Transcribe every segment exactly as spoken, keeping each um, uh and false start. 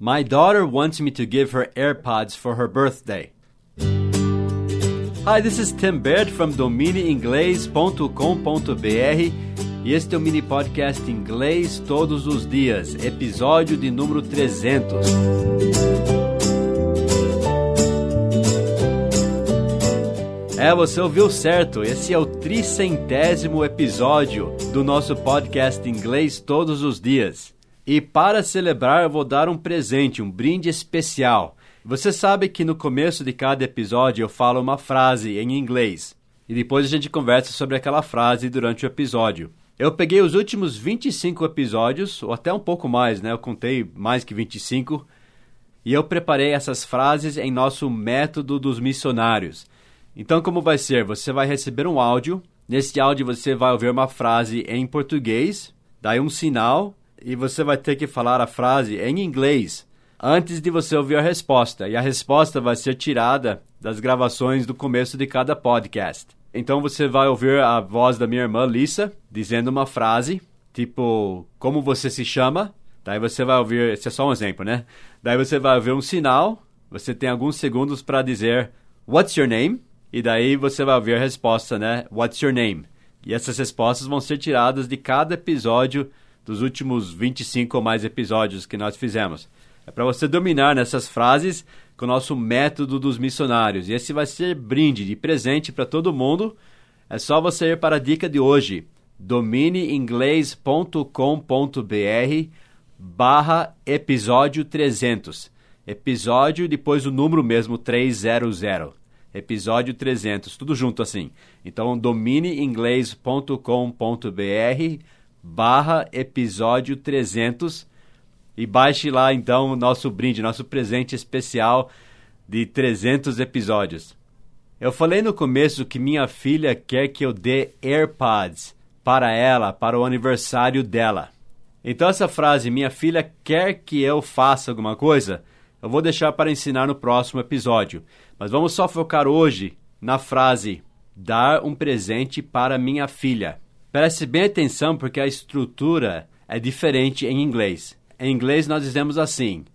My daughter wants me to give her AirPods for her birthday. Hi, this is Tim Baird from domine inglês ponto com ponto b r e este é o mini podcast Inglês Todos os Dias, episódio de número trezentos. É, você ouviu certo, esse é o tricentésimo episódio do nosso podcast Inglês Todos os Dias. E para celebrar eu vou dar um presente, um brinde especial. Você sabe que no começo de cada episódio eu falo uma frase em inglês. E depois a gente conversa sobre aquela frase durante o episódio. Eu peguei os últimos vinte e cinco episódios, ou até um pouco mais, né? Eu contei mais que vinte e cinco. E eu preparei essas frases em nosso método dos missionários. Então como vai ser? Você vai receber um áudio. Nesse áudio você vai ouvir uma frase em português, daí um sinal, e você vai ter que falar a frase em inglês antes de você ouvir a resposta. E a resposta vai ser tirada das gravações do começo de cada podcast. Então você vai ouvir a voz da minha irmã Lisa dizendo uma frase, tipo, como você se chama? Daí você vai ouvir, esse é só um exemplo, né? Daí você vai ouvir um sinal, você tem alguns segundos para dizer, what's your name? E daí você vai ouvir a resposta, né? What's your name? E essas respostas vão ser tiradas de cada episódio dos últimos vinte e cinco ou mais episódios que nós fizemos. É para você dominar nessas frases com o nosso método dos missionários. E esse vai ser brinde de presente para todo mundo. É só você ir para a dica de hoje. domine inglês ponto com ponto b r barra episódio trezentos. Episódio depois o número mesmo trezentos. Episódio trezentos, tudo junto assim. Então domine inglês ponto com ponto b r barra episódio trezentos. E baixe lá, então, o nosso brinde, nosso presente especial de trezentos episódios. Eu falei no começo que minha filha quer que eu dê AirPods para ela, para o aniversário dela. Então, essa frase, minha filha quer que eu faça alguma coisa, eu vou deixar para ensinar no próximo episódio. Mas vamos só focar hoje na frase, dar um presente para minha filha. Preste bem atenção, porque a estrutura é diferente em inglês. Em inglês nós dizemos assim,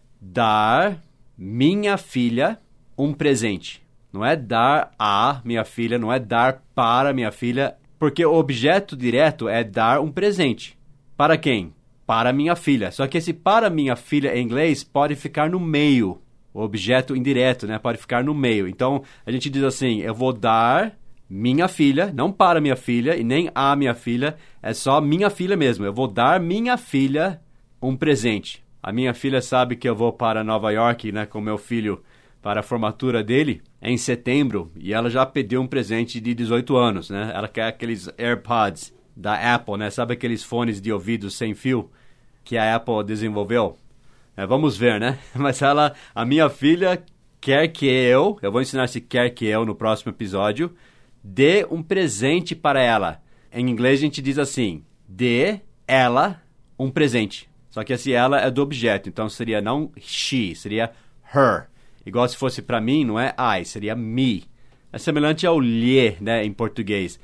dar minha filha um presente. Não é dar a minha filha, não é dar para minha filha, porque o objeto direto é dar um presente. Para quem? Para minha filha. Só que esse para minha filha em inglês pode ficar no meio. O objeto indireto, né? Pode ficar no meio. Então a gente diz assim, eu vou dar minha filha, não para minha filha e nem a minha filha, é só minha filha mesmo. Eu vou dar minha filha um presente. A minha filha sabe que eu vou para Nova York, né, com meu filho para a formatura dele em setembro e ela já pediu um presente de dezoito anos, né? Ela quer aqueles AirPods da Apple, né? Sabe aqueles fones de ouvido sem fio que a Apple desenvolveu? É, vamos ver, né? Mas ela, a minha filha quer que eu, eu vou ensinar se quer que eu no próximo episódio, dê um presente para ela. Em inglês a gente diz assim, dê ela um presente. Só que esse ela é do objeto, então seria não she, seria her. Igual se fosse para mim, não é I, seria me. É semelhante ao lhe, né, em português.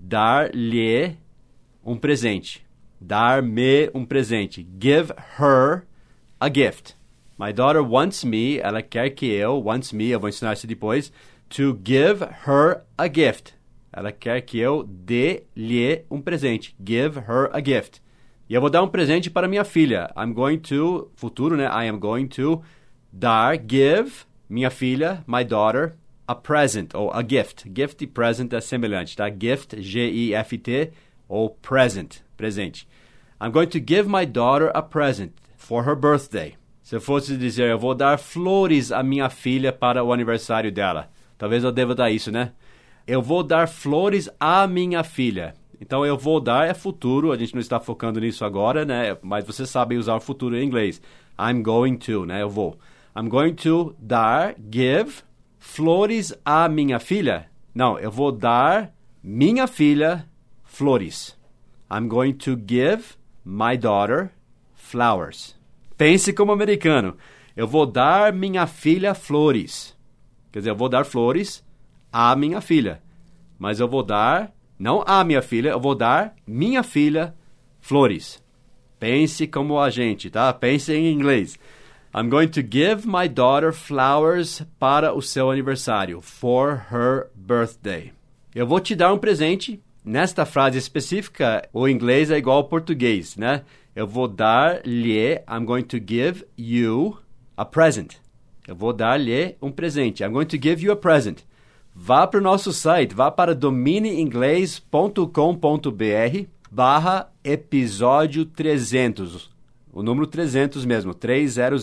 Dar-lhe um presente. Dar-me um presente. Give her a gift. My daughter wants me, ela quer que eu, wants me, eu vou ensinar isso depois, to give her a gift. Ela quer que eu dê-lhe um presente. Give her a gift. E eu vou dar um presente para minha filha. I'm going to, futuro, né? I am going to dar, give, minha filha, my daughter, a present, ou a gift. Gift e present é semelhante, tá? Gift, G I F T, ou present, presente. I'm going to give my daughter a present for her birthday. Se eu fosse dizer, eu vou dar flores à minha filha para o aniversário dela. Talvez eu deva dar isso, né? Eu vou dar flores à minha filha. Então, eu vou dar é futuro, a gente não está focando nisso agora, né? Mas você sabe usar o futuro em inglês. I'm going to, né? Eu vou. I'm going to dar, give, flores à minha filha. Não, eu vou dar minha filha flores. I'm going to give my daughter flowers. Pense como americano. Eu vou dar minha filha flores. Quer dizer, eu vou dar flores à minha filha. Mas eu vou dar... Não a minha filha, eu vou dar minha filha flores. Pense como a gente, tá? Pense em inglês. I'm going to give my daughter flowers para o seu aniversário. For her birthday. Eu vou te dar um presente. Nesta frase específica, o inglês é igual ao português, né? Eu vou dar-lhe, I'm going to give you a present. Eu vou dar-lhe um presente. I'm going to give you a present. Vá para o nosso site, vá para domineinglês ponto com ponto b r barra episódio trezentos. O número trezentos mesmo, trezentos.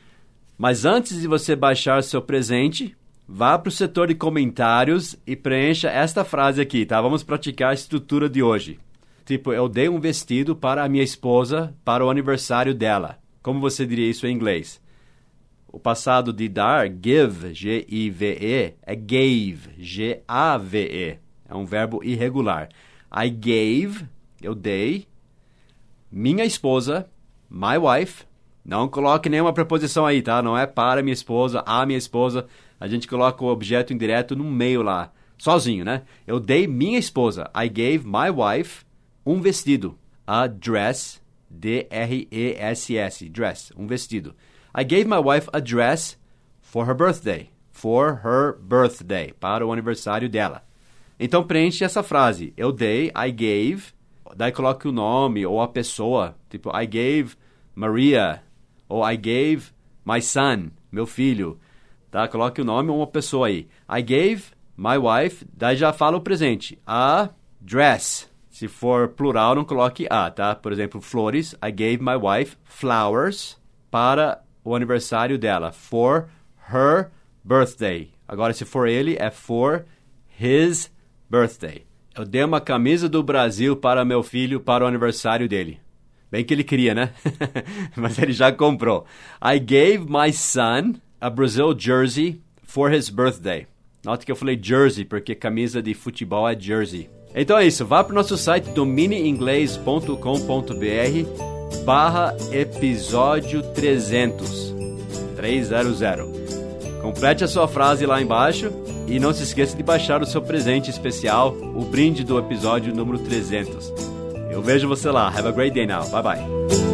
Mas antes de você baixar seu presente, vá para o setor de comentários e preencha esta frase aqui, tá? Vamos praticar a estrutura de hoje. Tipo, eu dei um vestido para a minha esposa para o aniversário dela. Como você diria isso em inglês? O passado de dar, give, G I V E, é gave, G A V E. É um verbo irregular. I gave, eu dei, minha esposa, my wife. Não coloque nenhuma preposição aí, tá? Não é para minha esposa, a minha esposa. A gente coloca o objeto indireto no meio lá, sozinho, né? Eu dei minha esposa, I gave my wife, um vestido. A dress, D R E S S, dress, um vestido. I gave my wife a dress for her birthday. For her birthday, para o aniversário dela. Então preenche essa frase. Eu dei, I gave, daí coloque o nome ou a pessoa. Tipo, I gave Maria, ou I gave my son, meu filho. Tá? Coloque o nome ou uma pessoa aí. I gave my wife, daí já fala o presente. A dress. Se for plural, não coloque a, tá? Por exemplo, flores. I gave my wife flowers para o aniversário dela. For her birthday. Agora, se for ele, é for his birthday. Eu dei uma camisa do Brasil para meu filho para o aniversário dele. Bem que ele queria, né? Mas ele já comprou. I gave my son a Brazil jersey for his birthday. Note que eu falei jersey, porque camisa de futebol é jersey. Então é isso. Vá para o nosso site domineinglês ponto com ponto b r barra episódio trezentos. trezentos. Complete a sua frase lá embaixo e não se esqueça de baixar o seu presente especial, o brinde do episódio número trezentos. Eu vejo você lá. Have a great day now. Bye bye.